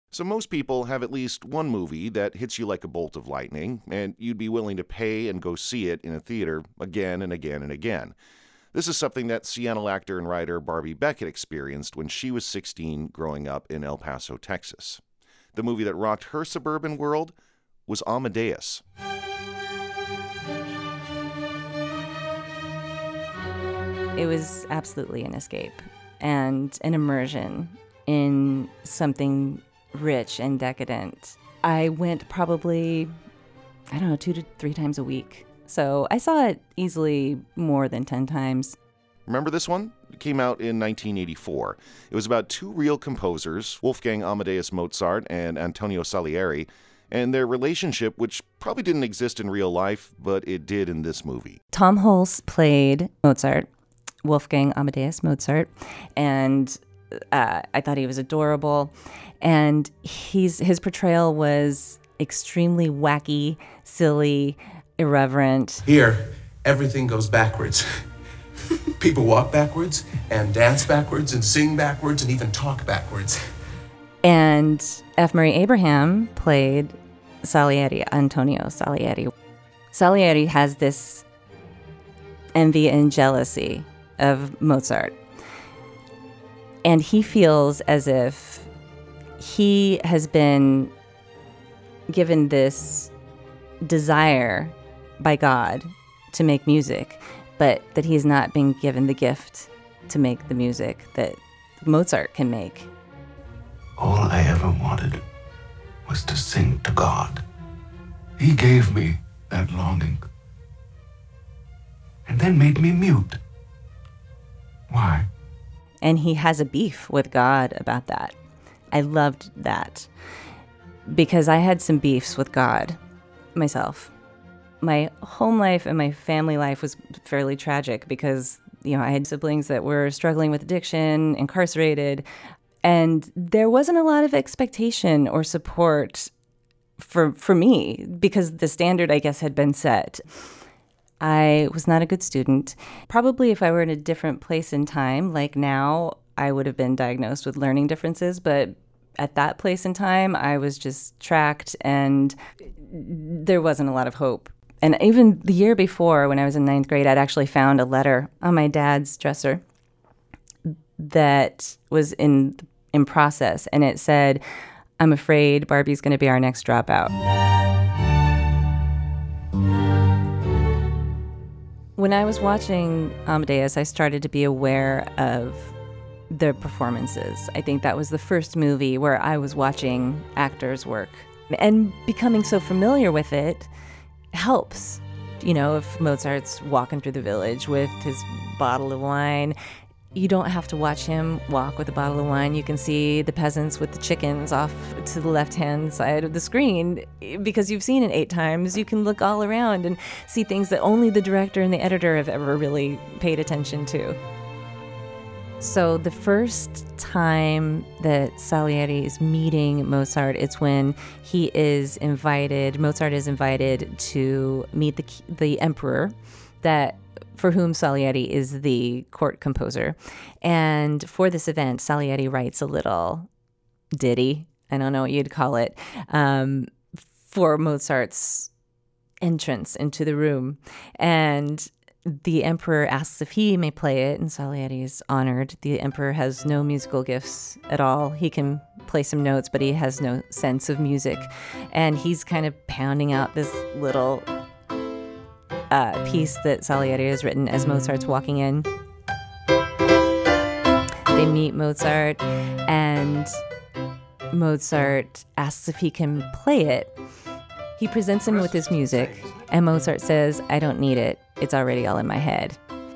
So most people have at least one movie that hits you like a bolt of lightning, and you'd be willing to pay and go see it in a theater again and again and again. This is something that Seattle actor and writer Barbie Beckett experienced when she was 16 growing up in El Paso, Texas. The movie that rocked her suburban world was Amadeus. It was absolutely an escape and an immersion in something rich and decadent. I went probably, 2 to 3 times a week. So I saw it easily more than 10 times. Remember this one? It came out in 1984. It was about 2 real composers, Wolfgang Amadeus Mozart and Antonio Salieri, and their relationship, which probably didn't exist in real life, but it did in this movie. Tom Hulce played Mozart, Wolfgang Amadeus Mozart, and I thought he was adorable. And his portrayal was extremely wacky, silly, irreverent. Here, everything goes backwards. People walk backwards and dance backwards and sing backwards and even talk backwards. And F. Murray Abraham played Salieri, Antonio Salieri. Salieri has this envy and jealousy of Mozart. And he feels as if he has been given this desire by God to make music, but that he's not been given the gift to make the music that Mozart can make. All I ever wanted was to sing to God. He gave me that longing and then made me mute. Why? And he has a beef with God about that. I loved that because I had some beefs with God myself. My home life and my family life was fairly tragic because, I had siblings that were struggling with addiction, incarcerated, and there wasn't a lot of expectation or support for me because the standard, I guess, had been set. I was not a good student. Probably if I were in a different place in time, like now, I would have been diagnosed with learning differences, but at that place in time, I was just tracked and there wasn't a lot of hope. And even the year before, when I was in 9th grade, I'd actually found a letter on my dad's dresser that was in process, and it said, "I'm afraid Barbie's going to be our next dropout." When I was watching Amadeus, I started to be aware of the performances. I think that was the first movie where I was watching actors work. And becoming so familiar with it helps. If Mozart's walking through the village with his bottle of wine, you don't have to watch him walk with a bottle of wine. You can see the peasants with the chickens off to the left-hand side of the screen. Because you've seen it 8 times, you can look all around and see things that only the director and the editor have ever really paid attention to. So the first time that Salieri is meeting Mozart, it's when Mozart is invited to meet the emperor, for whom Salieri is the court composer. And for this event, Salieri writes a little ditty, I don't know what you'd call it, for Mozart's entrance into the room. And the emperor asks if he may play it, and Salieri is honored. The emperor has no musical gifts at all. He can play some notes, but he has no sense of music. And he's kind of pounding out this little piece that Salieri has written as Mozart's walking in. They meet Mozart, and Mozart asks if he can play it. He presents him with his music, and Mozart says, "I don't need it. It's already all in my head."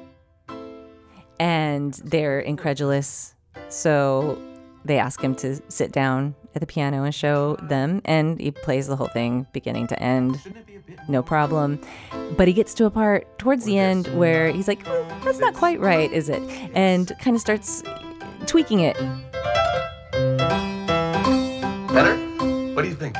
And they're incredulous, so they ask him to sit down at the piano and show them, and he plays the whole thing beginning to end, no problem. But he gets to a part towards the end where he's like, "That's not quite right, is it?" And kind of starts tweaking it. Better? What do you think?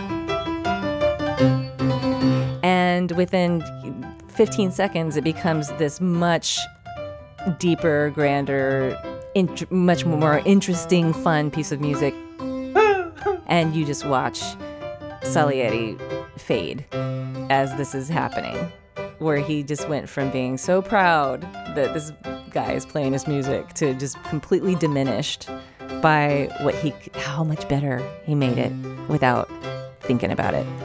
And within 15 seconds, it becomes this much deeper, grander, much more interesting, fun piece of music. And you just watch Salieri fade as this is happening, where he just went from being so proud that this guy is playing his music to just completely diminished by how much better he made it without thinking about it.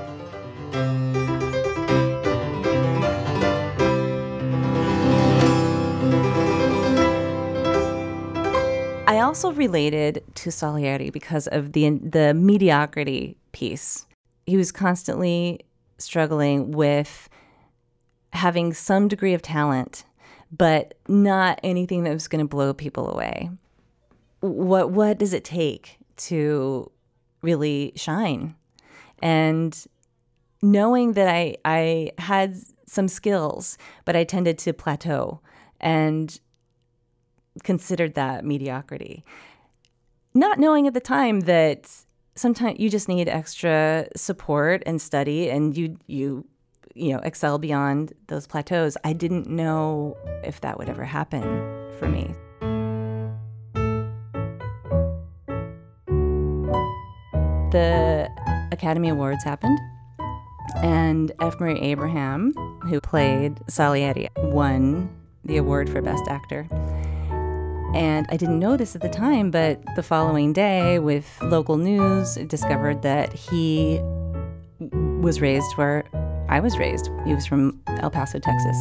I also related to Salieri because of the mediocrity piece. He was constantly struggling with having some degree of talent, but not anything that was going to blow people away. What does it take to really shine? And knowing that I had some skills, but I tended to plateau and considered that mediocrity. Not knowing at the time that sometimes you just need extra support and study, and you excel beyond those plateaus. I didn't know if that would ever happen for me. The Academy Awards happened, and F. Murray Abraham, who played Salieri, won the award for Best Actor. And I didn't know this at the time, but the following day, with local news, I discovered that he was raised where I was raised. He was from El Paso, Texas.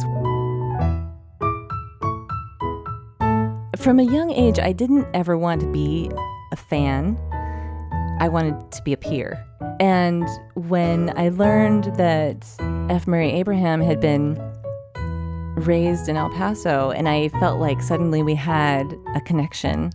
From a young age, I didn't ever want to be a fan. I wanted to be a peer. And when I learned that F. Murray Abraham had been raised in El Paso, and I felt like suddenly we had a connection,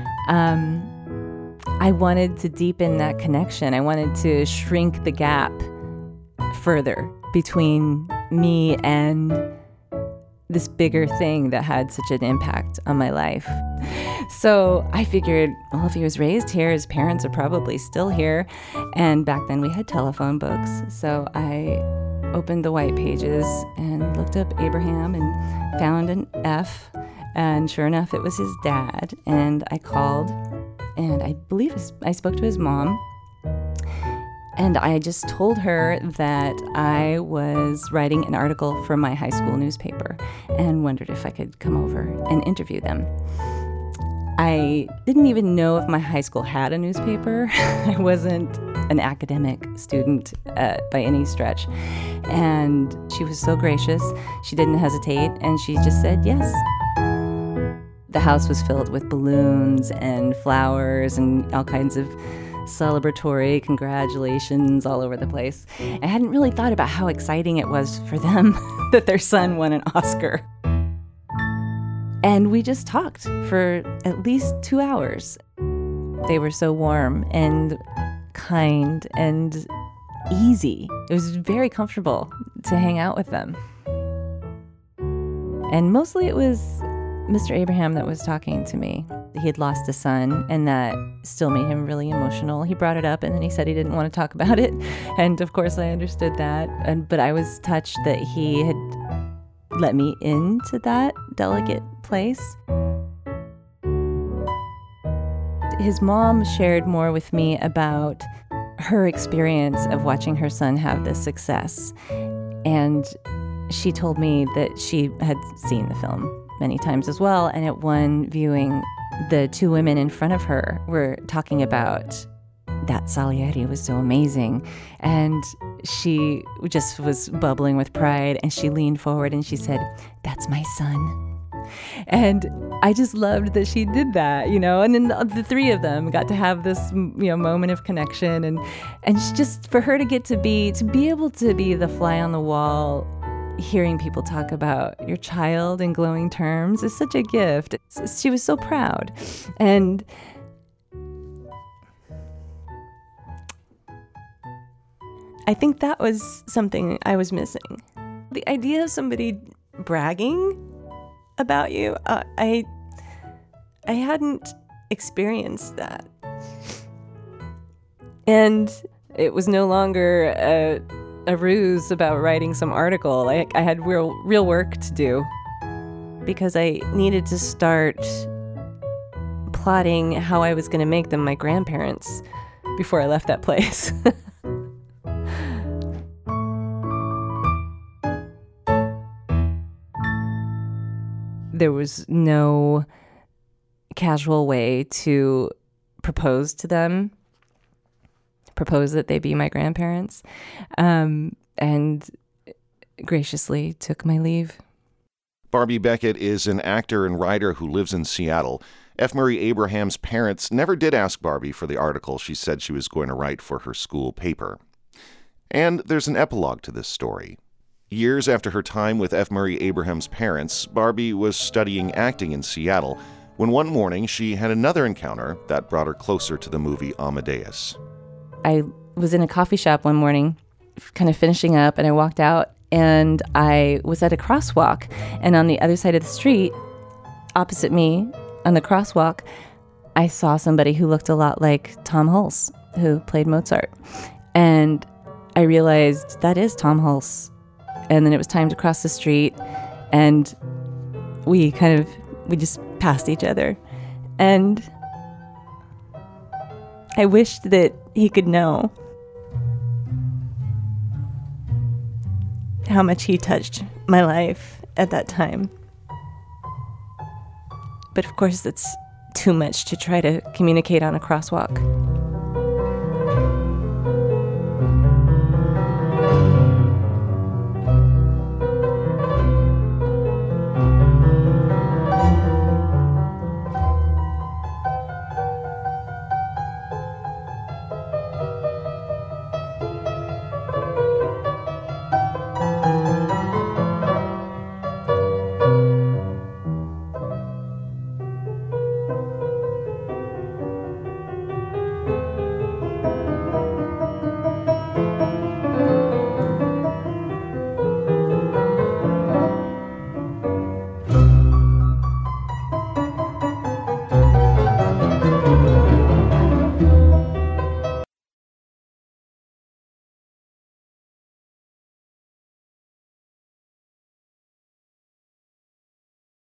I wanted to deepen that connection. I wanted to shrink the gap further between me and this bigger thing that had such an impact on my life. So I figured, well, if he was raised here, his parents are probably still here. And back then we had telephone books. So I opened the white pages and looked up Abraham and found an F. And sure enough, it was his dad. And I called, and I believe I spoke to his mom. And I just told her that I was writing an article for my high school newspaper and wondered if I could come over and interview them. I didn't even know if my high school had a newspaper. I wasn't an academic student by any stretch. And she was so gracious. She didn't hesitate, and she just said yes. The house was filled with balloons and flowers and all kinds of celebratory congratulations all over the place. I hadn't really thought about how exciting it was for them that their son won an Oscar. And we just talked for at least 2 hours. They were so warm and kind and easy. It was very comfortable to hang out with them. And mostly it was Mr. Abraham that was talking to me. He had lost a son, and that still made him really emotional. He brought it up, and then he said he didn't want to talk about it. And of course I understood that. But I was touched that he had let me into that delicate place. His mom shared more with me about her experience of watching her son have this success. And she told me that she had seen the film many times as well. And at one viewing, the two women in front of her were talking about that Salieri was so amazing. And she just was bubbling with pride, and she leaned forward and she said, "That's my son." And I just loved that she did that, and then the three of them got to have this, moment of connection. And just for her to get to be able to be the fly on the wall, hearing people talk about your child in glowing terms is such a gift. She was so proud. And I think that was something I was missing. The idea of somebody bragging about you, I hadn't experienced that. And it was no longer a ruse about writing some article. I had real work to do, because I needed to start plotting how I was going to make them my grandparents before I left that place. There was no casual way to propose to them, propose that they be my grandparents, and graciously took my leave. Barbie Beckett is an actor and writer who lives in Seattle. F. Murray Abraham's parents never did ask Barbie for the article she said she was going to write for her school paper. And there's an epilogue to this story. Years after her time with F. Murray Abraham's parents, Barbie was studying acting in Seattle when one morning she had another encounter that brought her closer to the movie Amadeus. I was in a coffee shop one morning, kind of finishing up, and I walked out, and I was at a crosswalk, and on the other side of the street, opposite me, on the crosswalk, I saw somebody who looked a lot like Tom Hulce, who played Mozart. And I realized that is Tom Hulce. And then it was time to cross the street, and we just passed each other. And I wished that he could know how much he touched my life at that time. But of course, it's too much to try to communicate on a crosswalk.